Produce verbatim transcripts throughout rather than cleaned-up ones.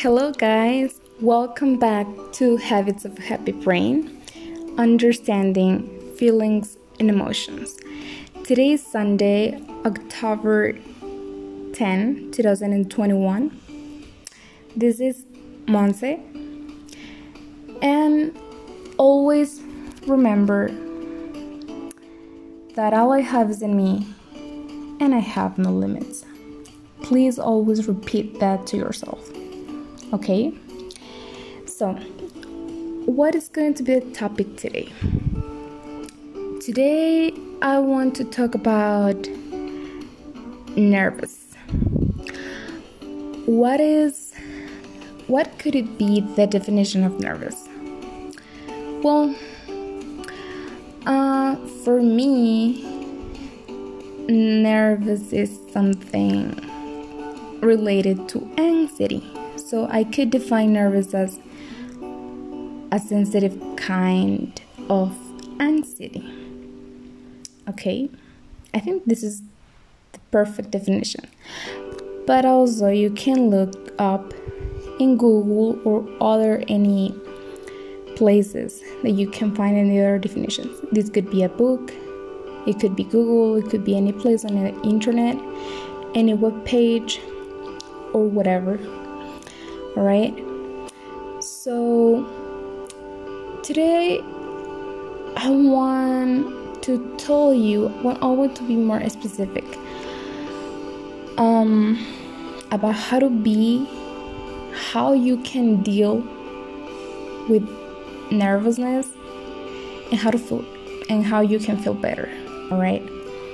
Hello, guys. Welcome back to Habits of a Happy Brain, Understanding Feelings and Emotions. Today is Sunday, October tenth, twenty twenty-one. This is Monse. And always remember that all I have is in me, and I have no limits. Please always repeat that to yourself. Okay? So, what is going to be the topic today? Today, I want to talk about nervous. What is, what could it be the definition of nervous? Well, uh, for me, nervous is something related to anxiety. So I could define nervous as a sensitive kind of anxiety. Okay, I think this is the perfect definition. But also you can look up in Google or other any places that you can find any other definitions. This could be a book, it could be Google, it could be any place on the internet, any web page, or whatever. Alright? So today I want to tell you, well, I want to be more specific um, about how to be, how you can deal with nervousness and how to feel and how you can feel better. Alright?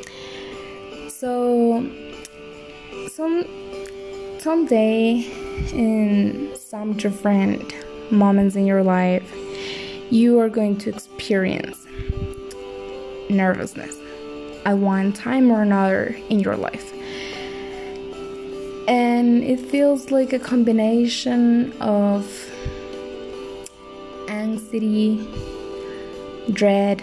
So some someday in some different moments in your life, you are going to experience nervousness at one time or another in your life. And it feels like a combination of anxiety, dread,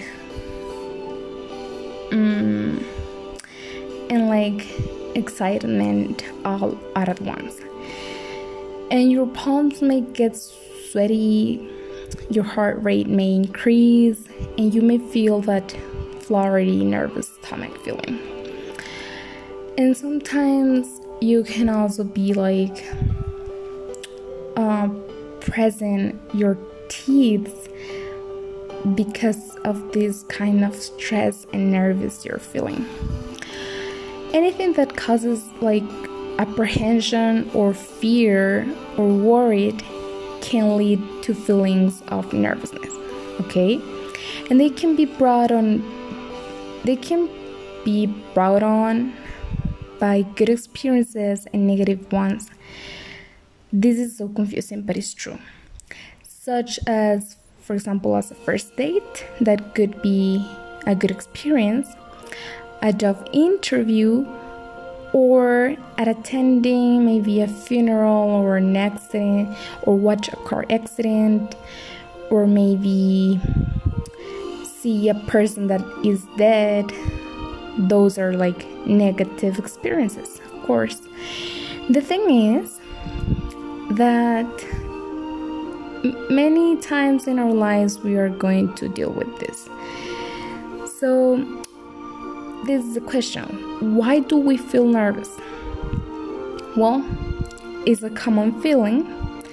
um, and like excitement all out at once. And your palms may get sweaty, your heart rate may increase, and you may feel that fluttery, nervous stomach feeling. And sometimes you can also be like uh, pressing your teeth because of this kind of stress and nervous you're feeling. Anything that causes like apprehension or fear or worried can lead to feelings of nervousness, okay? And they can be brought on they can be brought on by good experiences and negative ones. This is so confusing, but it's true. Such as, for example, as a first date, that could be a good experience, a job interview, or at attending maybe a funeral or an accident, or watch a car accident, or maybe see a person that is dead. Those are like negative experiences, of course. The thing is that many times in our lives we are going to deal with this. So this is the question: why do we feel nervous? Well, it's a common feeling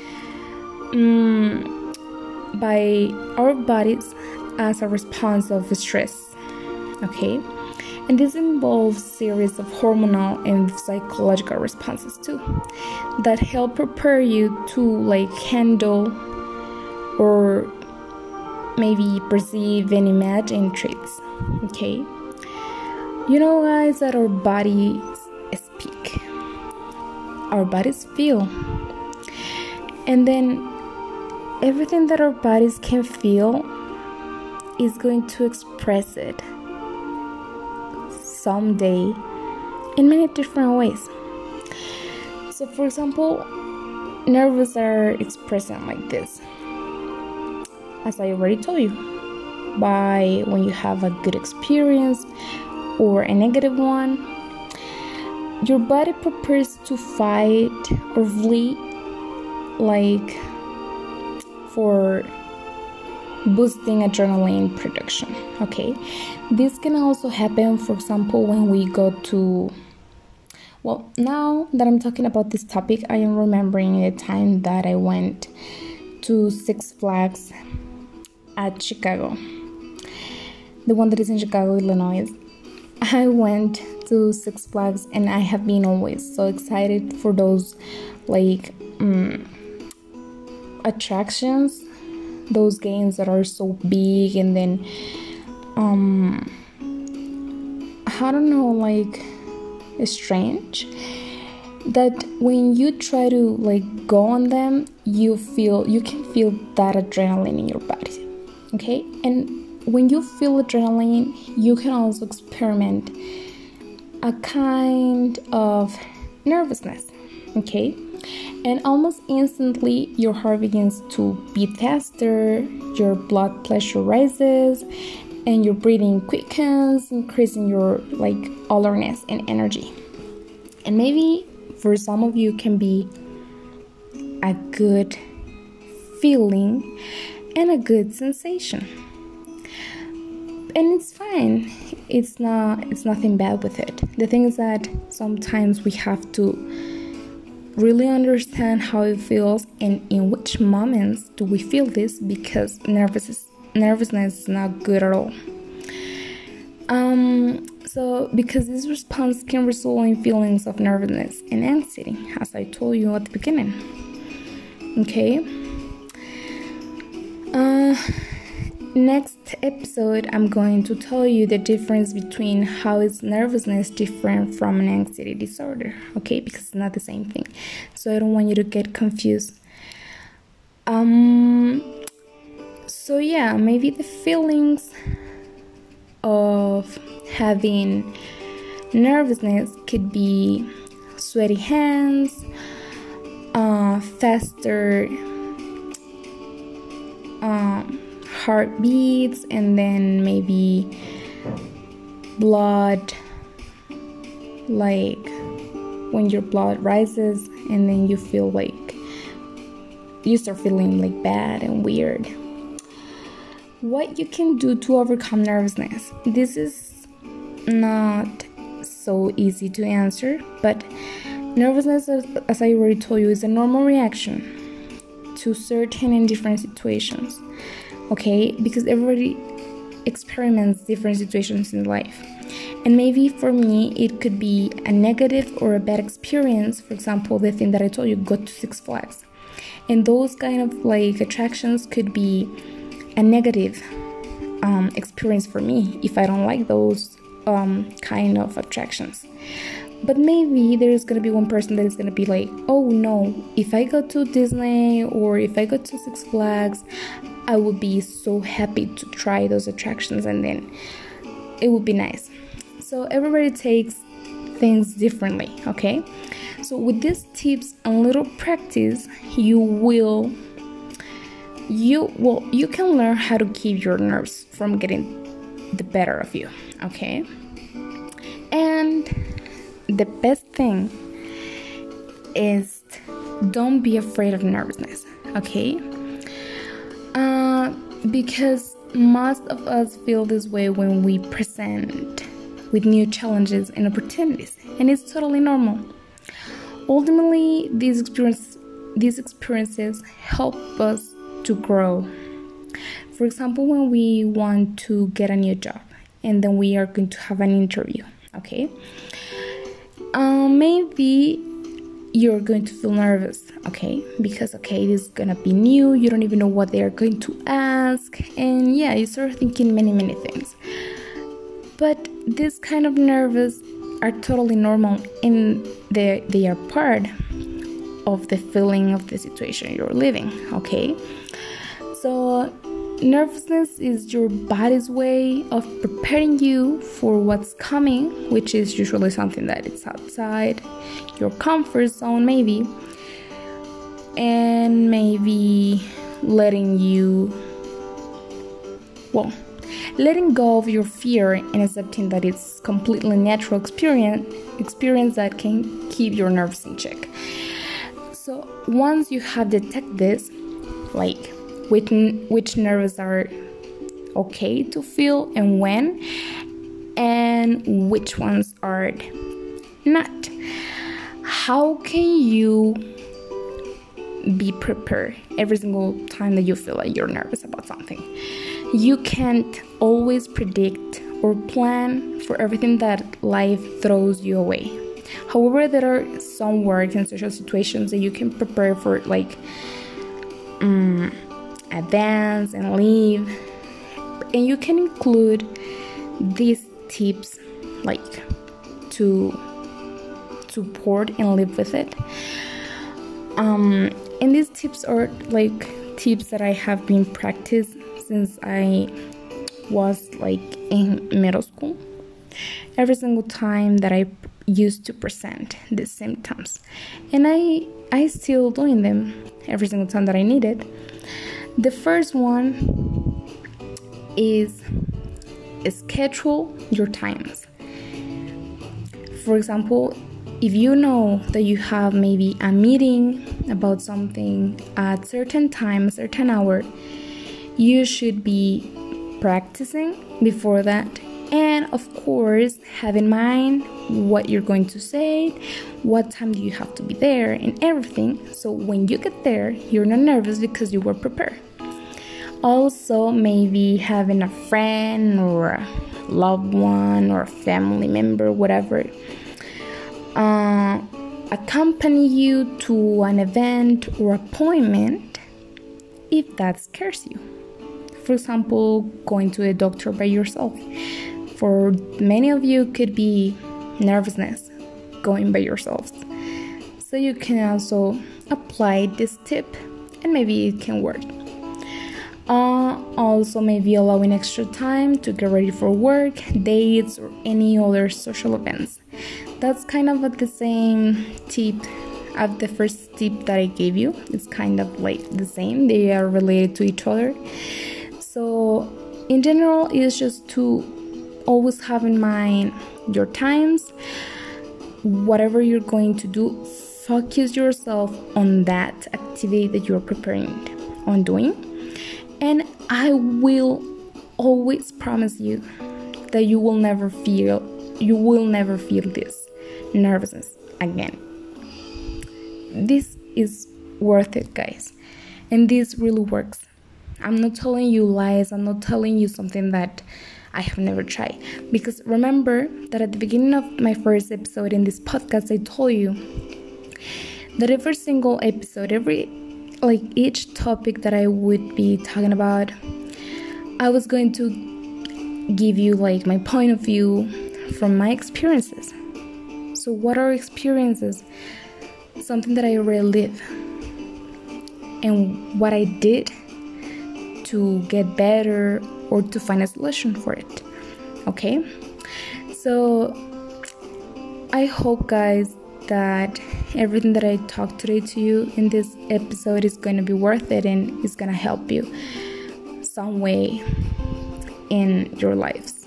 um, by our bodies as a response of stress, okay? And this involves series of hormonal and psychological responses too that help prepare you to like handle or maybe perceive and imagine traits, okay? You know, guys, that our bodies speak, our bodies feel, and then everything that our bodies can feel is going to express it someday in many different ways. So, for example, nerves are expressing like this, as I already told you, by when you have a good experience or a negative one. Your body prepares to fight or flee like for boosting adrenaline production. Okay, this can also happen, for example, when we go to, well, now that I'm talking about this topic, I am remembering the time that I went to Six Flags at Chicago, the one that is in Chicago, Illinois. I went to Six Flags and I have been always so excited for those like um, attractions, those games that are so big, and then um I don't know, like it's strange that when you try to like go on them, you feel you can feel that adrenaline in your body. Okay, and when you feel adrenaline, you can also experiment a kind of nervousness. Okay, and almost instantly your heart begins to beat faster, your blood pressure rises, and your breathing quickens, increasing your like alertness and energy. And maybe for some of you can be a good feeling and a good sensation, and it's fine. It's not it's nothing bad with it. The thing is that sometimes we have to really understand how it feels and in which moments do we feel this, because nervous nervousness is not good at all. Um so because this response can result in feelings of nervousness and anxiety, as I told you at the beginning. Okay, uh next episode I'm going to tell you the difference between how is nervousness different from an anxiety disorder. Okay, because it's not the same thing, so I don't want you to get confused. Um so yeah, maybe the feelings of having nervousness could be sweaty hands, uh faster um heartbeats, and then maybe blood, like when your blood rises and then you feel like you start feeling like bad and weird. What you can do to overcome nervousness, this is not so easy to answer, but nervousness, as I already told you, is a normal reaction to certain and different situations. Okay, because everybody experiments different situations in life, and maybe for me it could be a negative or a bad experience. For example, the thing that I told you, go to Six Flags, and those kind of like attractions could be a negative um, experience for me if I don't like those um, kind of attractions. But maybe there's gonna be one person that is gonna be like, oh no, if I go to Disney or if I go to Six Flags, I would be so happy to try those attractions, and then it would be nice. So everybody takes things differently, okay? So with these tips and little practice, you will you well you can learn how to keep your nerves from getting the better of you, okay? And the best thing is, don't be afraid of nervousness, okay? Uh, because most of us feel this way when we present with new challenges and opportunities, and it's totally normal. Ultimately, these experience, these experiences help us to grow. For example, when we want to get a new job and then we are going to have an interview, okay? Um, maybe you're going to feel nervous, okay? Because, okay, this is gonna be new, you don't even know what they are going to ask, and yeah, you start thinking many, many things. But this kind of nervous are totally normal, and they they are part of the feeling of the situation you're living, okay? So nervousness is your body's way of preparing you for what's coming, which is usually something that is outside your comfort zone, maybe, and maybe letting you, well, letting go of your fear and accepting that it's completely natural experience, experience that can keep your nerves in check. So once you have detected this, like which, which nerves are okay to feel and when, and which ones are not, how can you be prepared every single time that you feel like you're nervous about something? You can't always predict or plan for everything that life throws you away. However, there are some works and social situations that you can prepare for, like um, advance and leave, and you can include these tips like to support and live with it. Um, and these tips are like tips that I have been practiced since I was like in middle school. Every single time that I used to present the symptoms, and I I still doing them every single time that I need it. The first one is schedule your times. For example, if you know that you have maybe a meeting about something at certain time, a certain hour, you should be practicing before that. And of course, have in mind what you're going to say, what time do you have to be there, and everything. So when you get there, you're not nervous because you were prepared. Also, maybe having a friend or a loved one or a family member, whatever, uh, accompany you to an event or appointment if that scares you. For example, going to a doctor by yourself. For many of you, could be nervousness going by yourselves. So you can also apply this tip and maybe it can work. Uh, also, maybe allowing extra time to get ready for work, dates, or any other social events. That's kind of at the same tip of the first tip that I gave you. It's kind of like the same. They are related to each other. So in general, it's just to always have in mind your times. Whatever you're going to do, focus yourself on that activity that you're preparing on doing. And I will always promise you that you will never feel, you will never feel this nervousness again. This is worth it, guys. And this really works. I'm not telling you lies. I'm not telling you something that I have never tried. Because remember that at the beginning of my first episode in this podcast, I told you that every single episode, every like each topic that I would be talking about, I was going to give you like my point of view from my experiences. So what are experiences? Something that I already live and what I did to get better or to find a solution for it. Okay? So I hope, guys, that everything that I talked today to you in this episode is going to be worth it and is going to help you some way in your lives.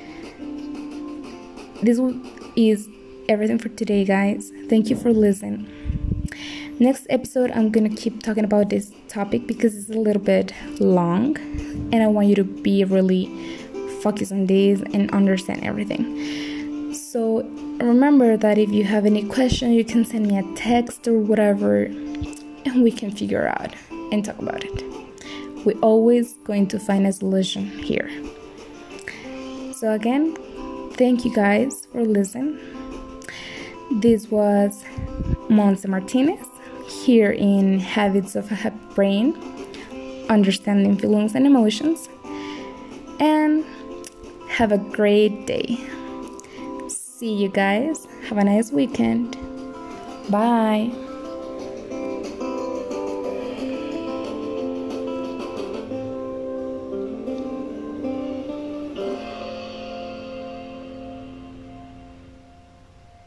This is everything for today, guys. Thank you for listening. Next episode, I'm going to keep talking about this topic because it's a little bit long and I want you to be really focused on this and understand everything. So remember that if you have any question, you can send me a text or whatever and we can figure out and talk about it. We're always going to find a solution here. So again, thank you guys for listening. This was Monse Martinez here in Habits of a Happy Brain, Understanding Feelings and Emotions. And have a great day. See you guys. Have a nice weekend. Bye.